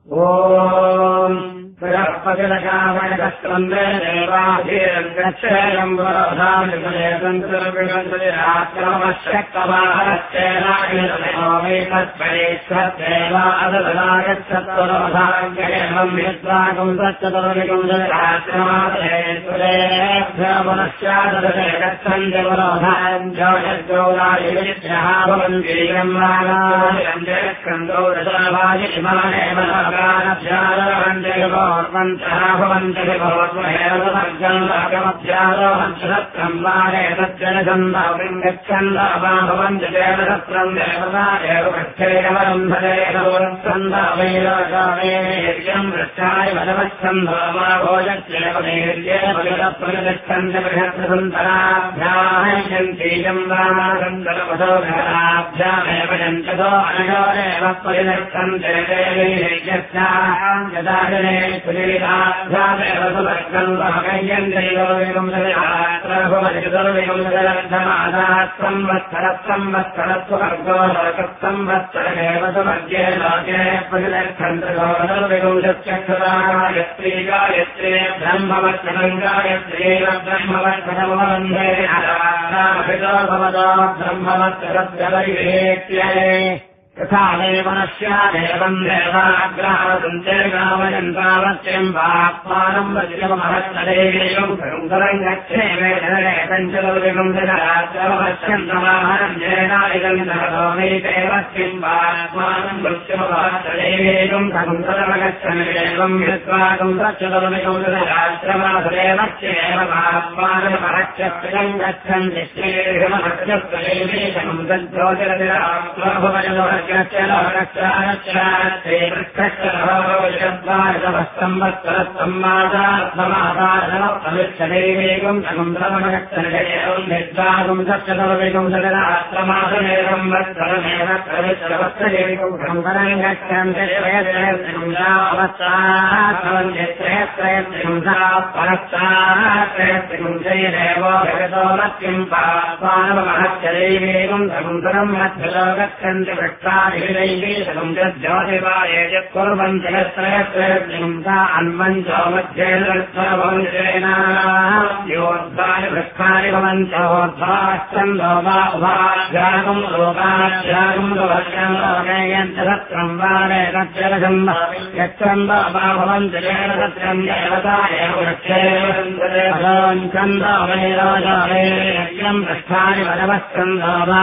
ॐ बृहस्पतिलकामयकस्कन्दे देवाधीर्गच्छेयम् वरोधामिषयतन्त्रविगन्धरात्रमश्यक्तवाहश्चेनागिरमेतस्परेश्वदेव अदलागच्छत्वरवधाङ्गेमम् यत्रागम् सच्चतुर्विगुंसरात्रमादेश्वरेभ्यमनश्चादरे गच्छन्ति वरोधाञ्जोषद्गौरायुविद्यः भवन्तीरम् रागायन्दो रसाभाजिमानेव भवन्तः भवन्तः भवत्महेरसर्गम् वारे तज्जनसन्धाविम् गच्छन्दावा भवन्तजेनसत्रम् देवता एव गच्छेयवरम्भरे सन्धावैरागामेर्यम् वृक्षाय वदवच्छन्धामा भोजत्येव वीर्येव विदप्रगच्छन्ति बृहत्सुन्दराभ्याहयन्तीयम् वामागन्धर्वसोधराभ्यामेव यन्ततो अनयोरेव परिदक्षन्ते देवीर्यस्याम् यदाजने सुलीलाभ्यामेव सुवर्गम् संवत्सरत्ववर्गो लोकसंवत्सरेव सुवर्गे लोके प्रतिदक्षन्तगोविंशत्यक्षरागायत्री गायत्री ब्रह्मवत्सरम् गायत्रीव ब्रह्मवत्सरमवन्दे रामभितो भवतो ब्रह्मवत्सरस्य तथा देवनस्यादेवम् देवाग्रावन्ते गावयन्तावत्यम् वाक्मानम् वज्रमहत्तदेवीयम् सरुन्दरम् गच्छेमे धरे पञ्चलोविगम् दरात्रमवश्यन्तमाहरम् जेनायिगम् धरतोमीतेवस्मिन् वाक्मानम् वृक्षमहत्तदेवीयम् सरुन्दरमगच्छमेवम् यत्वाकम् सच्चलोविगम् दरात्रमासदेवस्येव वाक्मानमहत्यप्रियम् गच्छन्ति श्रीर्हमहत्यप्रेवीशम् तज्ज्योतिरतिरात्मभवजनो संवत्सरत्वमादात्ममादात्ममादात्मविच्छदेवेगम् समुद्रमगच्छनगेयम् निर्दागुम् सच्चतुर्वेगम् सगरात्रमासमेवम् वत्सरमेव प्रविश्रवत्सदेविगम् शङ्करम् गच्छन्ति परस्तात्रयत्रिगुंसापरस्तात्रयत्रिगुंसैरेवो भगतो मत्यम् पापानमहत्यदेवेगम् समुद्रम् मध्यलो गच्छन्ति वृक्षादिभिरैवेशकम् ज्योतिवाये यत्कुर्वन्ति यत्रयत्रयत्रिगुंसा अन्वञ्चो मध्येर्भवन्तेनायोद्धानि वृक्षाणि भवन्त्योद्धाश्चन्दो वा उभाभ्यागम् लोकाभ्यागम् भवत्यम् लोकयन्तसत्रम् वारे तज्जलसम् यच्छन्दो वा भवन्ति येन सत्रम् देवता एव वृक्षेन्दो वैराजायम् वृक्षाणि वदवश्चन्दो वा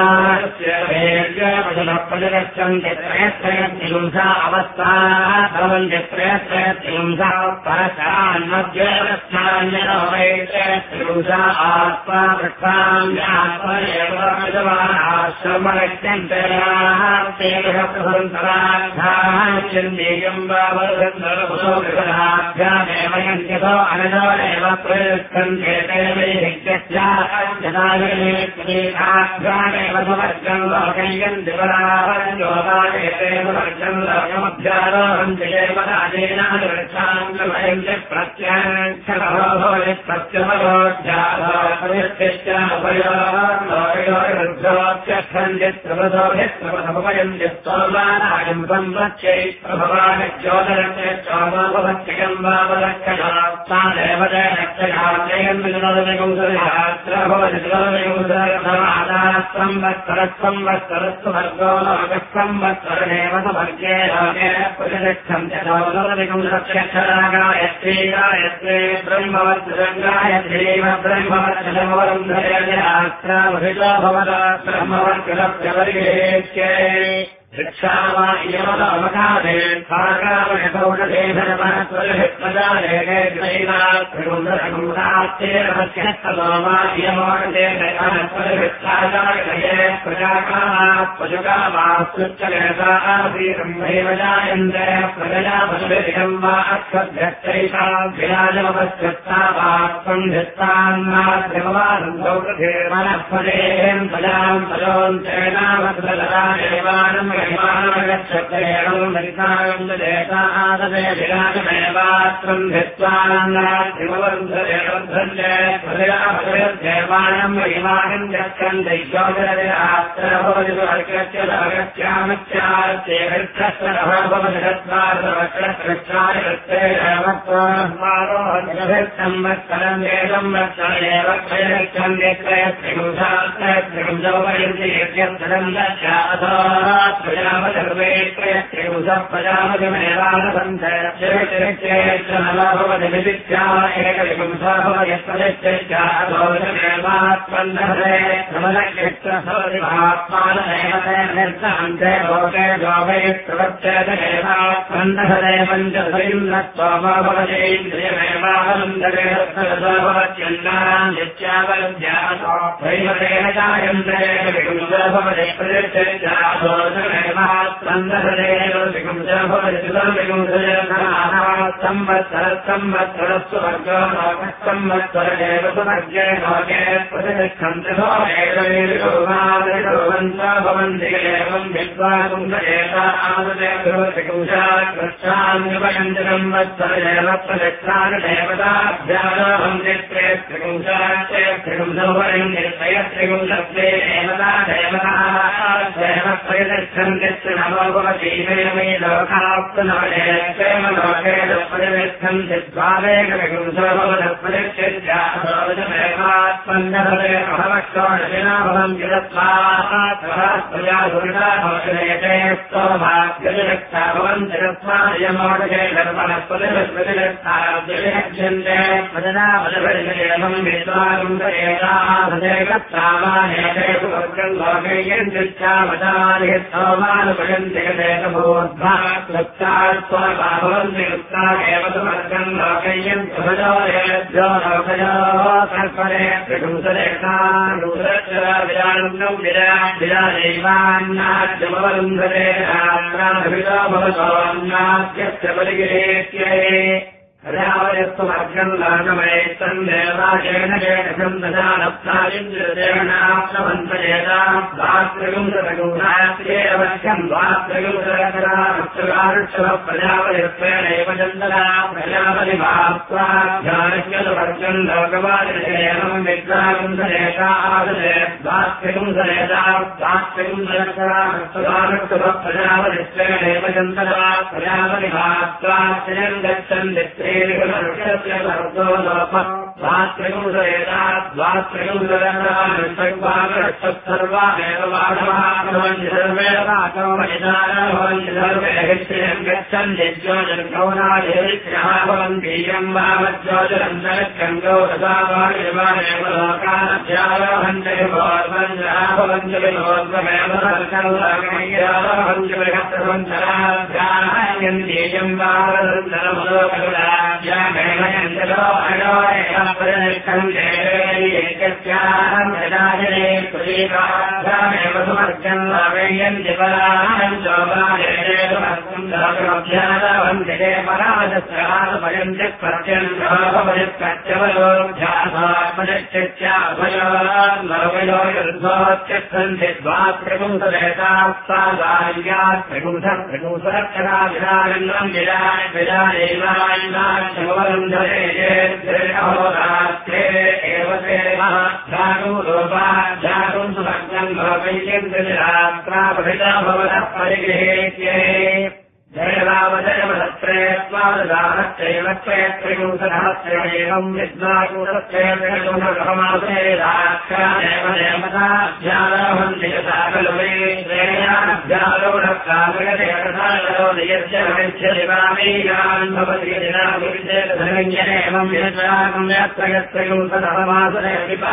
प्रतिगच्छन्ति त्रयत्रयत्रिगुंसा अवस्था भवन्ति त्रयत्रयत्रिगुंसा परशान्मध्ये वृक्षान्यनो वैत्रयत्रिगुंसा आत्मा वृक्षान्यात्म एव श्रमगच्छन्ते ते बृहत्सन्तराभ्याम् वावरुगन्धर्वभूतोभ्यामेव यन्त्यतो अनयोरेव प्रयुक्तन्ते ते वैहित्यस्याभ्यामेव सुवर्गम् लोकयन्ति वरावरञ्जोगायतेवर्गम् लोकमभ्यारोहन्ति देवतादेनादिवृक्षाङ्गमयन्ति प्रत्याक्षरभोभवति प्रत्यमरोध्याभोपयन्ति त्रिवृतोभिस्त्रवधमुपयन्ति स्तोमानायम् संवत्यै प्रभवानिज्योतरन्ते स्तोमोपवत्ययम् वावलक्षणा देवते संवत्सरत्ववर्गो लोकसंवत्सरमेव सुवर्गे लोके प्रतिष्ठन्ते गायत्री गायत्री ब्रह्मवत्सरम् गायत्रीव ब्रह्मवत्सरमवरुन्धरेन्द्राभितो भवता ब्रह्मवत्सरप्रवर्गेत्ये ृक्षावा इयमकादे प्रजाकामात्पशुकामास्तुच्चलेताभीरम् जायन्ते प्रजया पशुभिरिकम् वा अक्षभ्यश्चैता विराजमपश्चत्ता वाक्त्वम् धित्तान्नाद्यमवानन्दौ वनःपदेहम् प्रजाम् पयोन्तेनावद्रलता देवानम् महिमानमगच्छत्रेणम् दरिताम् देता आददे विराजमेवात्रम् धित्वानन्दरात्रिमवरुन्धरेवन्धन्येवाणम् महिमानम् गच्छन् दैव्योदरे आत्तरभोजकृत्यमगत्यामत्याश्चेभिर्धस्वरभोजगत्वारोहत्संवत्सरम् वेदम् वत्सरेव त्रयगच्छन् त्रयत्रिंशौपयुज्येत्यर्थम् दस्याधोरात्प्रजामधर्मे त्रयत्रिंशः प्रजामधिमेवानसन्धयश्चेत्यनभवदिविदित्या एकविंशो भवयत्पदश्चेत्याधोषमेवात्मन्धरे समलक्षित्रभवतिभात्मानमेव निर्दान्ते लोके जोगैत्रवच्चेतमेवात्मन्धरे पञ्चसरिन्दत्वमा भवतीन्द्रियमेवानन्दरे भवत्यन्नाम् नित्यावद्यासो वैमतेन जायन्ते विगुंसो भवति प्रतिष्ठित्यादोषमेवात्मन्धरे विगुंसो भवति संवत्सरस्तु वर्गो लोकस्तंवत्सरेव सुवर्गे लोके प्रतिष्ठन्ति भवन्ति एवम् विद्वाकुंसयेता आदते कृष्णान्युपयन्ति संवत्सरेव प्रतिष्ठानदेवताभ्यारोहन्ति त्रिगुंसत्रिगुंसोपयन्ति देवता प्रतिष्ठन्ति नमो भवतीमे लोकाप्तनवदेव लोके प्रतिष्ठन्ति द्वारेकविगुंसो भवदप्रतिष्ठित्यात्मन्धरे भवक्षोणिना भवन्ति तत्त्वात्मजासुरिताभवते स्तोभाग्यतिरक्षा भवन्ति तस्मायमोदके धर्मणस्पतिरस्पतिरक्षाद्यन्ते पदनामदपरिशेमम् विद्वाकुन्दरेताधेकत्सामानेतेषु वर्गम् लोकयन्त्यावतानि स्तोमानुपयन्ति गतेकभूद्भाक्तृप्तात्त्वा भवन्ति कृत्ताकेव सुवर्गम् लोकयन्ति भजोरेभ्यो लोकयो सर्परे त्रिपुंसरेतानुरक्षराविरानन्दम् विराजैवान्नाद्यमवरुन्धरे रात्राभितो भवतोऽन्नाद्यस्य बलिगिरेत्यै रावयस्तु वर्गम् लाघवैस्तम् देवाजेन केशम् दशानप्तालिन्द्रदेवनाप्तवन्तयेता द्वात्रिगुंसरगुणास्येवश्यम् द्वात्रिगुंसरकराक्षुः प्रजापतित्वेनैव चन्दना प्रजापतिभात्वाध्यानस्य वर्गम् लोकवादिनम् विद्वागुंसरेता आदते द्वात्रिगुंसरेता द्वात्रिगुंसरकराक्षुः प्रजापतित्वेनैव चन्दना प्रजापतिभात्वाश्रयम् गच्छन्ति द्वात्रिगुंसरेताद्वात्रिगुंसरेतान्सर्वामेव बाधवः भवन्ति सर्वे भवन्ति सर्वे हिष्यम् गच्छन्ति ज्योतिर्गौरादिरित्यः भवन्तीयम् वामज्योतिरन्तरिक्षम् गौरसावानिर्वाणेव लोकानध्यारोहन्ति भवन्त्यः भवन्ति विभोद्वमेव सर्कल्लारोहन्ति बृहत्सवन्तराध्यायन्तीयम् वामरन्तरमलोकरुणा ज्यामेवयन्तरो अयोरेव परिनिष्ठम् देवेयेकस्याहम् यदाजने कुलीकाभ्यामेव सुवर्गम् लवेयन्ति पराहम् शोभादेशुवर्गम् लोकमभ्यादवन्ति पराजस्यापयन्ति प्रत्यन्तो भवतिप्रत्यवलोध्यासात्मनिश्चित्याभयोर्लवयो युद्धोत्यच्छन्ति द्वात्रिगुंसरेतास्तादार्यात् त्रिगुंसत्रिगुंसरक्षरा विराजन्नम् विराजैवान्नाक्षवरुन्धरे एव धातुरूपाध्यातुम् सुवर्गम् लोकयन्ति रात्रापठिता भवतः परिगृहेत्यै जयवावजयवदत्रेत्वाददानश्चैव त्रिगुंसहस्रमेवम् विद्वाकुलश्चैवमासेदाख्यानेव देवताभ्यारोहन्ति यथा खलु मे श्रेयाभ्यारोहकामगदेवतारो नियस्य भविष्यति वामीयान् भवति यदिनाभिषेकधनञ्जनेवम् यद्वाकम् यत्रयत्रिगुंसहमासरे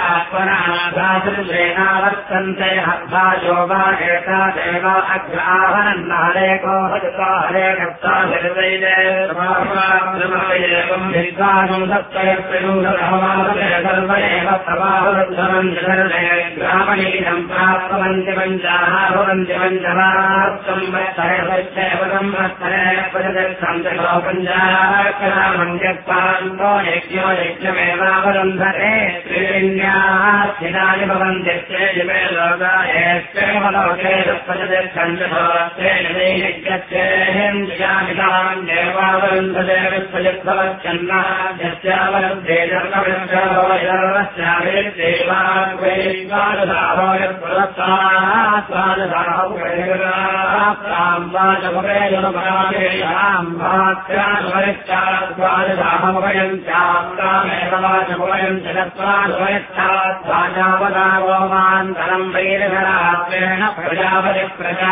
विपात्मनाधातुश्रेणावर्तन्ते हर्भाजो वा एता देवा अग्र आहनन्नहरेको हरे कर्ता एवम् विद्वानम् सत्त्वयत्रिगुंसदहमासते सर्व एव ग्रामणीनम् प्राप्तवन्ति पञ्चाः भवन्ति पञ्चामन्यत्पान्तो यज्ञो यज्ञमेवावरुन्धते त्रिलिङ्ग्याः स्थितानि भवन्ति चेजिमे लोकायेष्वेव लोके देवावरुन्धते विश्वयुद्धवच्छन्नः यस्यावरुद्धे धर्मवृक्षाभवैरवस्यामे वाचमुपयञ्चात्वादशाहमुपयञ्चात्वादशाहमुपयञ्चरत्वादुपयच्छात्वाजावदागोमान्तरम् वैरघरात्रेण प्रजापति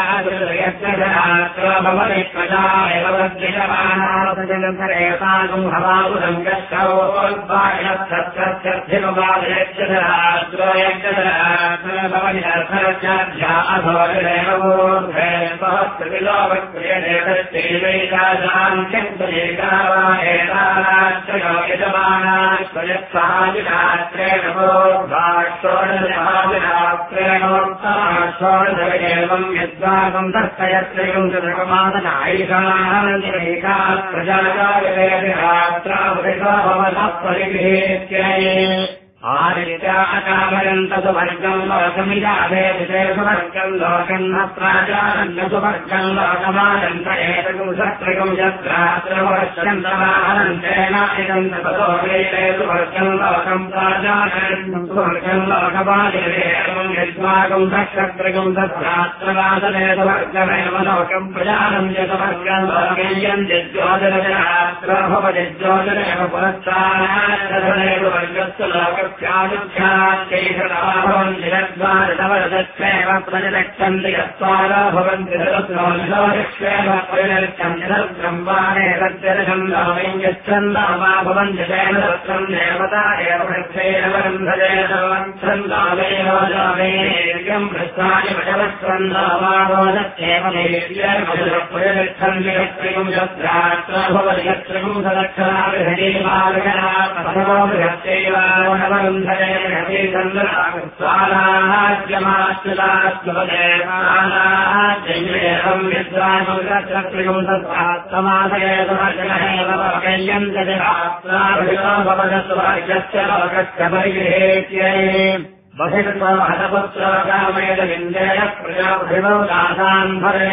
प्रजाभवति प्रजा एव वद्यमानासजनधरेतागुम् हवाबुधम् गच्छौद्वायच्छत्रत्यर्थिमबालयच्छधराद्रोयच्छधराद्रभवनिरर्थरचाध्या अधोरेणोर्भयसहस्रविलोपक्रियदेवस्तेनैकाशान्त्यन्तरेकावाहेताराष्ट्रयत्सहाविरात्रेण षोडशभाविरात्रेणोत्तराषोडशविदेवम् यद्वागम् दर्शयत्रिगुम् जगमादनायिषानन्दिरेका प्रजाकार्येभिरात्रावृता भवतः परिगृहेत्यै आदित्याकामयन्त सुवर्गम् लोकमिदाभेदिते सुवर्गम् लोकम् न प्राचारन्न सुवर्गम् लोकमानन्त एकगुंसत्रिगुम् यत्रात्रवर्षन्तमानन्तेन इदम् तपतो वेदे सुवर्गम् लोकम् प्राचारम् सुवर्गम् लोकमादिरेकम् यद्वागम् दक्षत्रिगुम् तत्रात्रवासने सुवर्गमेव लोकम् प्रजानम् सुवर्गम् लोकयम् यज्जोदरजरात्र भवति ज्योतिरेव पुरस्तानादने सुवर्गस्य लोकम् भवन्ति यद्वारतवरदक्षेव प्रजलक्षन्ति यत्त्वारा भवन्ति दरस्वेव परिलक्षन्ति ब्रह्माणे तद्यच्छन्दं यच्छन्दो वा भवन्ति तेन दत्तं देवता एव वृक्षेण वरुन्धते छन्दोमेवं भृष्टानि वशवच्छन्दो वा भवदत्येव परिलक्षन्ति यत्त्रिगुं यत्रात्र भवति यत्त्रिगुं सदक्षराभिहृतिमार्गः स्वालाज्यमाश्रितास्वदेवानाज्यमेवम् विद्वानुम् तत्रात्तमादयेतुवर्गस्य लोकस्य परिगृहेत्यै बहिर्त्वहतपुत्रोकामयदविन्देय प्रजाभिवौ दासान् भरे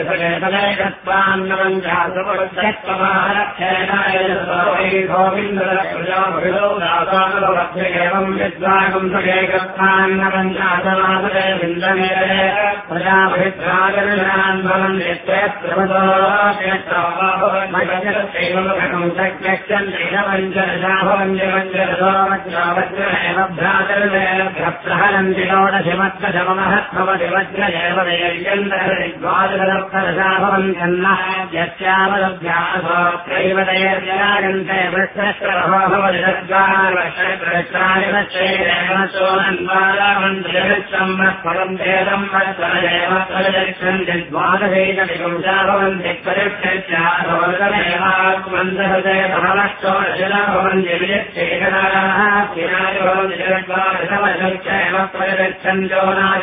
प्रजाभिवौ दासानुभवस्य एवम् विद्वागम् सगेकत्वान्नपञ्चाशमासरे विन्दमेरे प्रजाभित्रागरणान् भवन्त्येवम् शक्यश्चन्द्रिनपञ्चदशाभवन्यपञ्चरसोमज्रावज्रेव भ्रातर्वेन प्रहरन्ति षोडशमत्तशममहद्भवति वज्रदेव द्वादशदर्शदशा भवन्त्यन्नः यस्यावदभ्यासोऽत्रैव दयर्जनागन्ते वृक्षश्रवो भवति तद्वारवश्यप्रचारिवश्चैरेणसोनन्वारामन्त्रियच्छम्भरम् वत्सरदेव प्रदक्षन्ति द्वादशैकविपुंसा भवन्ति परिक्षेत्यात्मन्तहृदय भवनश्चोडशा भवन्ति विजयेकदाः स्थिराय भवन्ति जगद्वादशवशैव प्रदक्षन्तो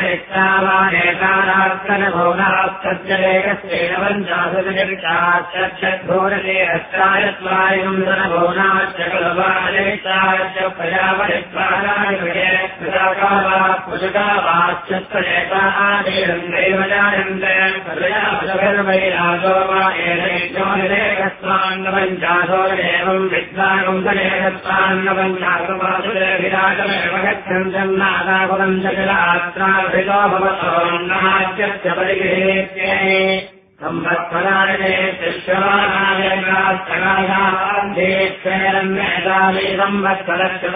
नादेकारात्तनभोनास्तज्जलेकस्तेन पञ्चाशदजर्चाश्चक्षद्भोरले अष्टायत्वायम् धनभोनाश्च कलवालेशाश्च प्रजापरित्वारायणे प्रजाकावापुषकावाश्चत्रेकादेवम् जायन्ते प्रजापशभिर्वैराजो वा एनैजोनिरेकस्वान्नपञ्चाशोरेवम् विद्वागम् सलेकस्वान्नपञ्चाशुवासुरेभिराजमेव गच्छन्तन्नादा भवन्तकिलात्राभितो भवतोन्नहाच्यस्य परिगृहेत्यै संवत्सरायणे शिष्यमानाय दीक्षेरन्येतानि संवत्सरस्य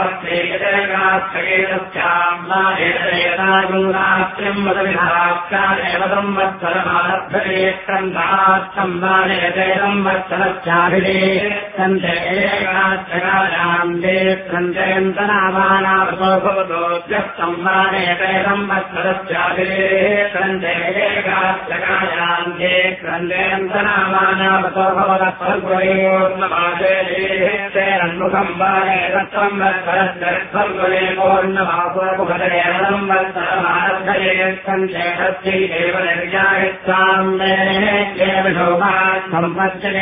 वक्तेयतागुणास्त्रिम् मदविधाक्षादेव संवत्सरमारभ्यते स्कन्धास्तम् वाजयते संवत्सरस्याभिधीक्षन्ते एकाश्चकायाम् दीक्षन्तेऽन्तनामानावतो भवतोऽभ्यस्तम् वाजयते संवत्सरस्याभिधीक्षन्ते एकाश्चकायाम् दीक्षन्तेऽन्तनामानावतो भवतः फल्गुणेपूर्णमासे दीक्षेरन्मुखम् वाजयत संवत्सरस्य फल्गुणे पूर्णमासो मुखदे संवत्सरमारभ्यते स्कन्ते तस्यैव निर्यायत्साम् सम्पद्यते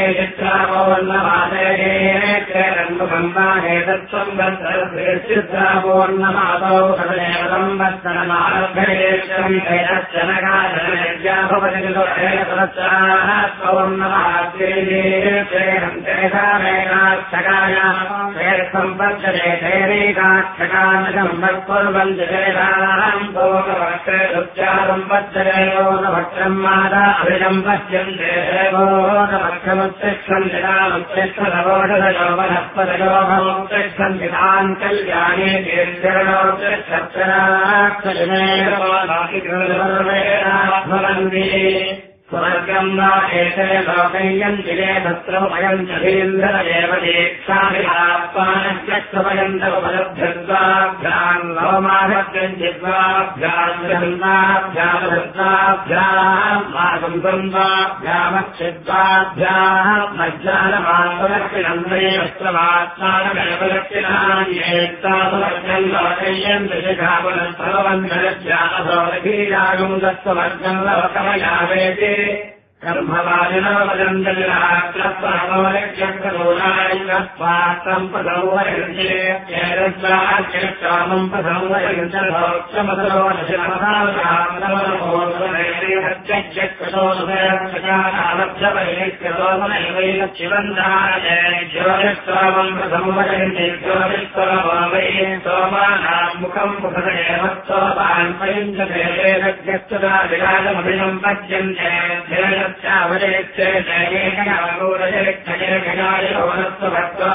चित्रापूर्णमासेरन्मुखम् वाजयत संवत्सरस्यचित्रापूर्णमासो मुखदेव संवत्सरमारभ्यते स्कन्ते तस्य नगार्या भवति सम्पद्यते तेनैकाक्षकानकम् वत्कुर्वन्ति संपद्यते योगभक्षम् माता अभिजम् पश्यन्ते देवोगभक्षमुत्तिष्ठन्ति तामुत्तिष्ठदवोषधयो वनस्पतयोगमुत्तिष्ठन्ति तान् कल्याणे भवन्ति स्वर्गम् वा एते लोकयन्ति ते तत्रोपयन्तभीन्द्र एव दीक्षाभिलापानश्चक्षुपयन्तमुपलभ्यद्वाभ्याम् लोमाभ्यञ्चिद्वाभ्याम् गृहन्दाभ्यामभृत्वाभ्याम् मागुम्बन्वाभ्यामक्षिद्वाभ्याम् मज्जानमात्मलक्षिणन्द्रे वस्त्रमात्मानगणपलक्षिणान्येत्तासुवर्गम् लोकयन्ति शिखापुनस्भवन्तरस्यासोरभीजागुम् दत्तवर्गम् लोकमयावेति कर्मवादिनो वदन्तलिरात्रमोलक्ष्यकरोणायस्वात्रम् प्रसौवयन्तेरस्वाच्यक्षामम् प्रसौवयन्तेरस्वामम् प्रसौवयन्ते ज्योतिष्वमवै सोमानाम् मुखम् मुखदेवत्सोपान् पयुञ्जते विराजमभिनम् पद्यन्ते चावलेक्षे जयेकयागोरयक्षयेकयायो वनस्वभक्तो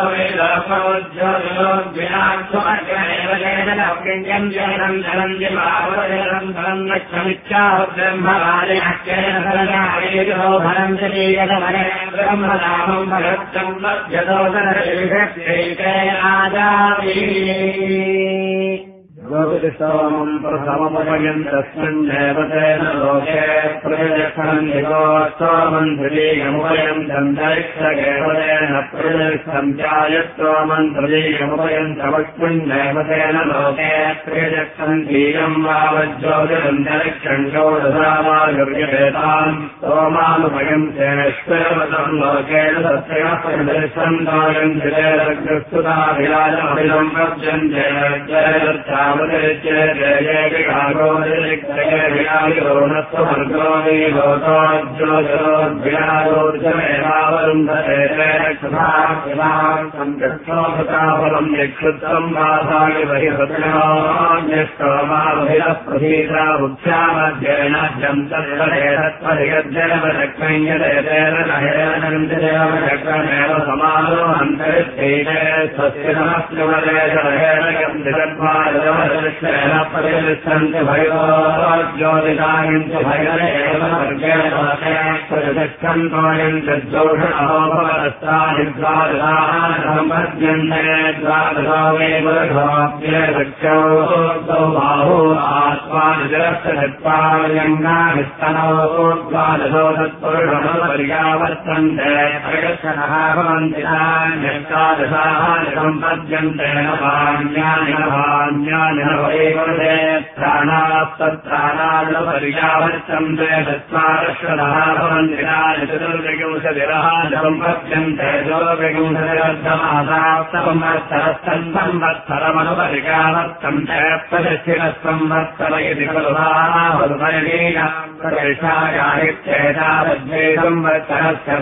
वेदोज्योतिलोग्विनाक्षुमर्गणेव जयजलव्यञ्जम् जयनम् धनम् जिमावरजलम् धनम् लक्ष्यमिच्छाहुब्रह्मवादिनक्येन धनजावेजो भरम् शरीरमने ब्रह्मनामम् भगत्तम् लभ्यतोदरविषक्ष्यैके आजावी गोविस्तमम् प्रथमपयन्तस्मिन् देवतेन लोके प्रजक्षणनिगोस्तमन्त्रीयमुपयन्तन्तरिक्षगेवतेन प्रजक्षन्त्यायस्तमन्त्रीयमुपयन्तवक्ष्मिन् देवतेन लोके प्रजक्षन्तीयम् वावज्योतिरन्तरिक्षण्डोदसामायुर्येताम् सोमानुपयन्तेश्वरवतम् लोकेन सत्यः प्रदर्शन्तायन्तिरेरग्रस्तुताभिराजमभिलम् पद्यन्ते ोर्जमेवावरुन्धेक्षुत्तम् यक्षुत्तम् वासाय बहिस्तोमाभिरप्रभीता बुद्ध्यामध्ययनाद्यम् तत्त्वदेहत्वधिगद्यनवचक्रञ्जदेतेरनहेरनन्ददेवचक्रमेव समानो अन्तरिष्ठैते स्वस्य नमस्कृमदेशरहेणगम् जगद्भारतमदृष्टेन परिदृष्टन्ति भयोज्योतिकायन्ति भयरेव वर्गेण प्रतिष्ठन्तोयन्ति द्रोषणो भवदस्तानिद्वादशाः सम्पद्यन्ते द्वादशो वै पुरुषोऽप्येवक्षौ बाहू आत्मानिजरस्तपायङ्गानिस्तनौ द्वादशो तत्पुरुषो पर्यावर्तन्ते प्रगच्छनः भवन्ति नान्यष्टादशाः सम्पद्यन्ते न भान्यानि न भान्यानि न वै पुरुषे प्राणास्तत्राणानुपर्यावर्तन्ते चत्वारश्वरः भवन्ति नानि चतुर्विंशतिरः सम्पद्यन्ते संवत्सरमनुपरिकावर्तन्ते प्रदक्षिणः संवत्सर इति खलु प्रतिष्ठायाहित्येतावद्वे संवत्सरस्य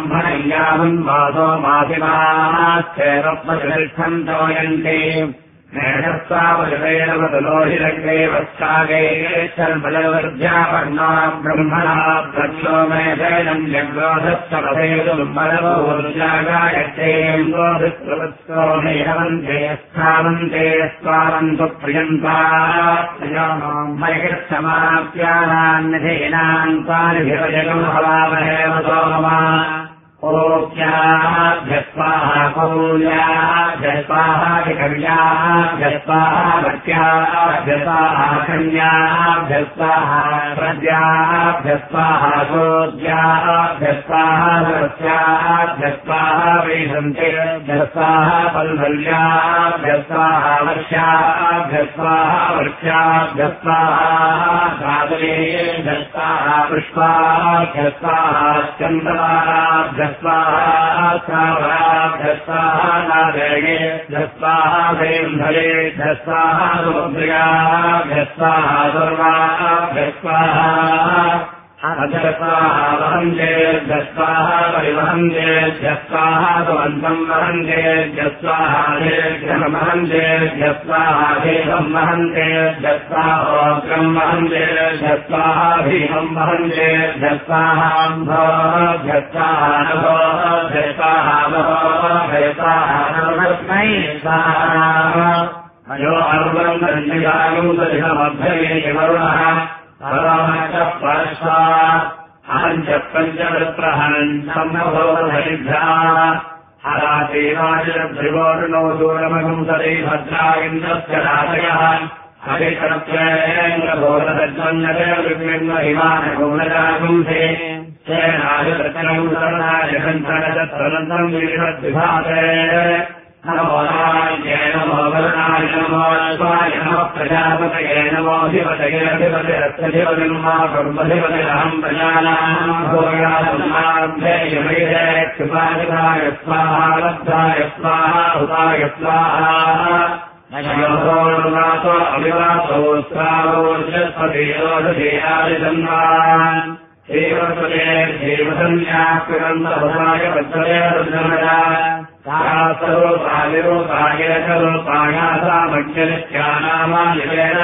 ब्राह्मणय्यावन् वासो मासिमाश्चैव प्रतिष्ठन्तोयन्ति नेषस्वावलोहिरग्रे वत्सागे शर्बलवर्ध्यापन्ना ब्रह्मणा प्रज्ञो मेधैनम् जग्रोधस्तवधेतुम्बलवोर्जागायत्रेन्द्रोधिप्रवत्सो मेहवन्ते स्थावन्ते स्वावन्तु प्रियन्ता मयिर्समाप्यानान्निधीनान् पानिभिरजगम् हवामहे सोममा ओक्याभ्यस्वाहा कौल्याभ्यस्वाहाभिकव्याभ्यस्वाहा भक्त्याभ्यस्वाहा कन्याभ्यस्वाहा प्रद्याभ्यस्वाहा गोद्याभ्यस्वाहा सरस्याभ्यस्वाहा वैशन्तेभ्यस्वाहा पल्वल्याभ्यस्वाहा वर्षाभ्यस्वाहा वर्षाभ्यस्वाहा सागरेभ्यस्वाहा पुष्पाभ्यस्वाहा चन्दनाभ्यस्वाहा स्वाहाभ्यस्वाहा नादेगे भ्यस्वाहा भेन्धरे भ्यस्वाहा समुद्र्याभ्यस्वाहा सर्वाभ्यस्वाहा अभ्यस्वाहा वहन्ते भ्यस्वाहा परिवहन्ते भ्यस्वाहा सुवन्तम् वहन्ते भ्यस्वाहा देघ्यम् वहन्ते भ्यस्वाहा देहम् वहन्ते भ्यस्वाहोग्रम् वहन्ते भ्यस्वाहा भीमम् वहन्ते भ्यस्वाहाम्भो भ्यस्वाहा नभो भ्यस्वाहा महो भ्यस्वाहा नवस्मै स्वाहा अयो अर्वम् दण्डिकागम् दर्शमभ्यये वरुणः परामचः परस्वा अहम् च पञ्चवृत्रहन् सम्भवोधरिभ्या हरादेवाजभ्रिवोर्णो दूरमगम् सदै भद्रा इन्द्रस्य राजयः हरिकरत्वेन्द्रभोगतज्वन्नदेवहिमानगुणजागुंसे सेनाजरचनम् शरणाजगन्तरजत्रनन्तम् विषद्विभाते नमो नारायणाय नमो वरुणाय नमो स्वाय नमः प्रजापतये नमोऽधिपतये अधिपतिरस्तधिपतिर्मा ब्रह्मधिपतिरहम् प्रजानाम् भोगात्माभ्येयमैरे क्षुपादिताय स्वाहा लब्धाय स्वाहा हुताय स्वाहा नयोर्वातो अविवातो स्वावोर्जस्पतिरोधेयादिजन्मान् श्रीवत्सते श्रीवसन्याकृतन्तभुताय वत्सले रुद्रमया सारूपायरूपायकरूपायासामज्ञनित्यानामानिवेन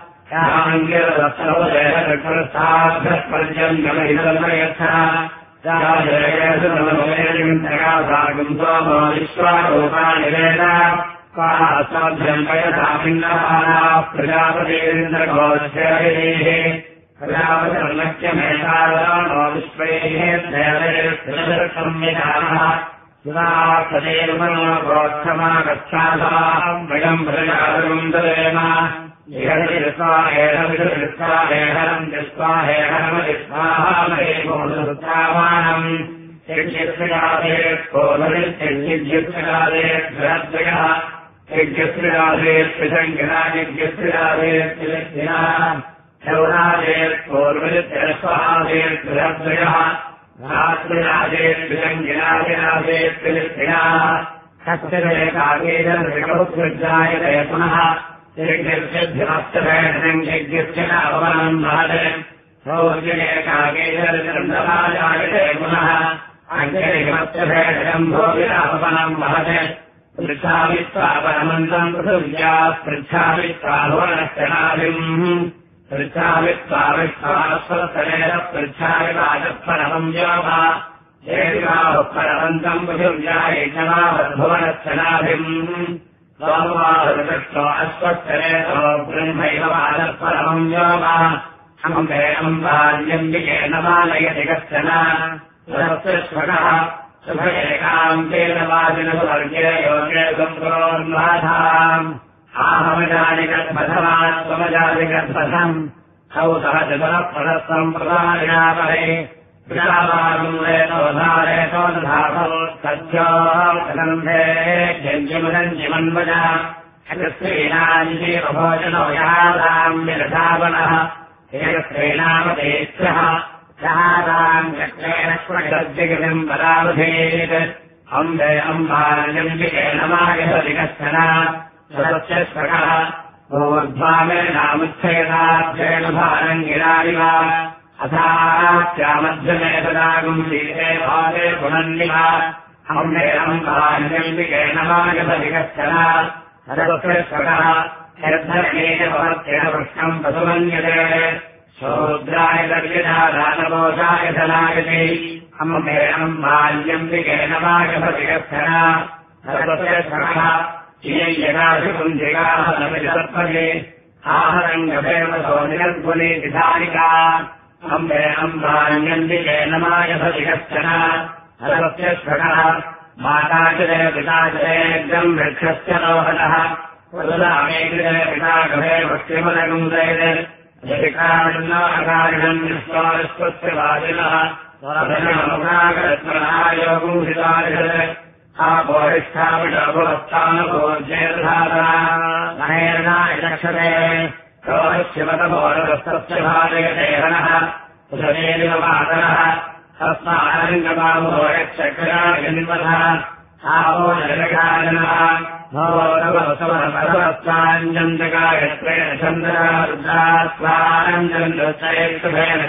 याङ्गिरदत्सवदेहचक्रस्थाभ्यस्पर्जन्यमहितन्मयच्छागम् सोमो विश्वारूपानिवेन अस्मभ्यम् वयसाभिन्नमानाः प्रजापतेन्द्रघोषैः प्रजापतिर्लक्ष्यमेतानो विश्वैः देवैर्संविधानः प्रोक्षमागच्छासाम् वयम् प्रजागम् ददेम स्वाहेहरम् स्वाहेहरमदिस्वाहामहेमोदुत्तामानम् यज्ञस्विराधेत्कोर्वदित्यज्ञस्विराधेद्रद्वयः यज्ञस्विराधेत्पिशङ्गिराज्ञस्विराधेत्तिलिग्निना शौराधेत्कोर्वदित्यस्वहाधेद्रद्वयः रात्रिराजेत्पिशङ्गिराधिराधेत्तिलिग्निना कस्यकाकेजजायते पुनः यज्ञस्यभ्यमस्तभेषणम् यज्ञस्य अवमानम् भाते भोज्येकाकेजजायते पुनः अङ्गेमस्तभेषणम् भोगिरापनम् वहते पृच्छामित्वापरमन्तम् पृथिव्याः पृच्छामित्वाभुवनश्चनादिम् पृच्छामित्वाविश्वास्वतरेण पृच्छामिवाचपरमम् व्योम येवाहुः परमन्तम् पृथिव्या यज्ञमावद्भुवनश्चनादिम् सोमवाहृतष्टो अश्वत्थरेतो ब्रह्मैव वादपरमम् व्योम अम्बे अम्बाल्यम्बिकेन मानयति कश्चन स्वकः शुभएकान्तेन वादिनस्वर्गे योगे सम्प्रोन्माधाम् आहमजानिकद्भथमात् त्वमजानिकद्भथम् हौ सहजतरपरस्तम् प्रदायामहे विशावागुलेतोधारेतो दधातौ सत्योगन्धे जञ्जिमञ्जिमन्वज हजस्त्रीणाञ्जीवभोजनो यादाम् विरधावनः एकस्त्रीणामतेभ्यः जहादाम् चक्रेण स्मृगद्दिगिरिम् वदावधेत् अम्बे अम्बाल्यम्बिकेन मायसति कश्चन सदस्यस्वकः ऊर्ध्वामेनामुच्छेदाभ्येन भारङ्गिराणिव अथास्यामध्यमे तदागुम् शीते भागे पुनन्निव अम्बे अम्बाल्यम्बिकेन मायसति कश्चन हरस्वः यद्धर्मेण भवत्येन वृष्णम् पशुमन्यते शूद्राय दर्शिना दानमोषाय धनायते अम्बेणम् बाल्यम्बिकेन वागभतिगच्छना हरस्वः इयम् यदाशुकुञ्जिकाः नमितर्पणे आहरङ्गभेमसो निरद्गुणे विधानिका अम्बेणम् बाल्यम्बिकेन वागभतिगच्छना हरस्वः माताचरे पिताचरेग्रम् वृक्षस्य लोहनः पुरुषामेकृते पितागभे वृक्षिमलगुंसैर्कारिणम् विश्वास्वस्य वादिनः योगुंसितारिषत् आपोरिष्ठाविषभुवस्तानुभोज्येर्धारायक्षते शिवतभोरदस्तस्य भाजयतेहनः कुशलेरिव मातरः हस्तारङ्गबाबोयक्षकराजन्मनः आवो जलकारणः भवोरवसवरपरवस्ताञ्जन्तकायत्रेण चन्दनारुद्रास्वाञ्जन्तैस्तुभेन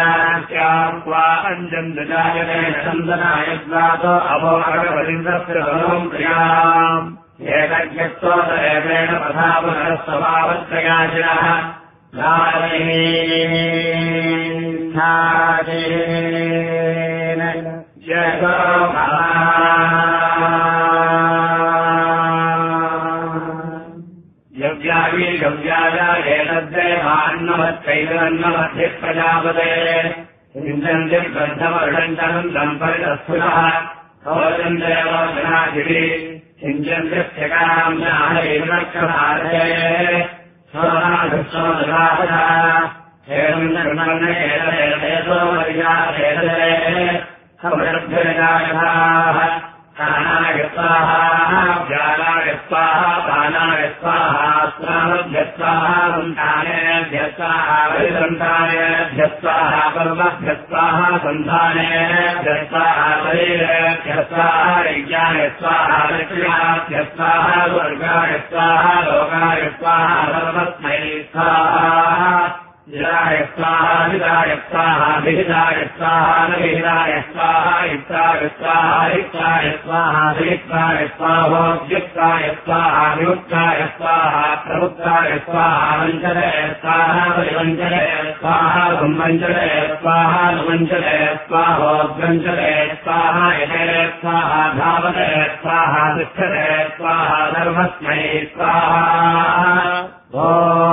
चन्दनास्याक्वाञ्जन्तजायतेन चन्दनायद्वातो अभोरवरिन्द्रस्यभवम् प्रियाम् एतज्ञत्वोदरेण पथा पुनरस्वभावत्रयाजिनः यव्यावी गव्यायेतद्देवान्नमत्कैरन्नमध्यः प्रजापते चिञ्चन्तिर्बद्धवर्णन्तरम् दम्परितस्फुटः कौचन्देवो जनाधिः चिञ्चन्त्यकाम् ज्ञानैर्नक्षभारते सोनाधुष्टोदराहः हेरम् निर्मर्णेतो मर्यादेशे समृद्धिर्गायभाः कानाय स्वाहा व्यालाय स्वाहा पानाय स्वाहा स्वामभ्यः स्वाहा सन्तानेभ्यः स्वाहा वैसन्तानेभ्यः स्वाहा पर्वभ्यः स्वाहा सन्तानेभ्यः स्वाहा शरीरेभ्यः स्वाहा यज्ञाय स्वाहा लक्ष्म्याभ्यः स्वाहा स्वर्गाय स्वाहा लोकाय स्वाहा सर्वस्मै स्वाहा जिराय स्वाहा विदाय स्वाहा विहिताय स्वाहा नविहिताय स्वाहा युक्ताय स्वाहा युक्ताय स्वाहा वियुक्ताय स्वाहोद्युक्ताय स्वाहा विमुक्ताय स्वाहा प्रमुक्ताय स्वाहा वञ्चने स्वाहा परिवञ्चने स्वाहा गुम्वञ्चने स्वाहा नुवञ्चने स्वाहोद्वञ्चने स्वाहा यते स्वाहा धावते स्वाहा तिष्ठते स्वाहा धर्मस्मै स्वाहा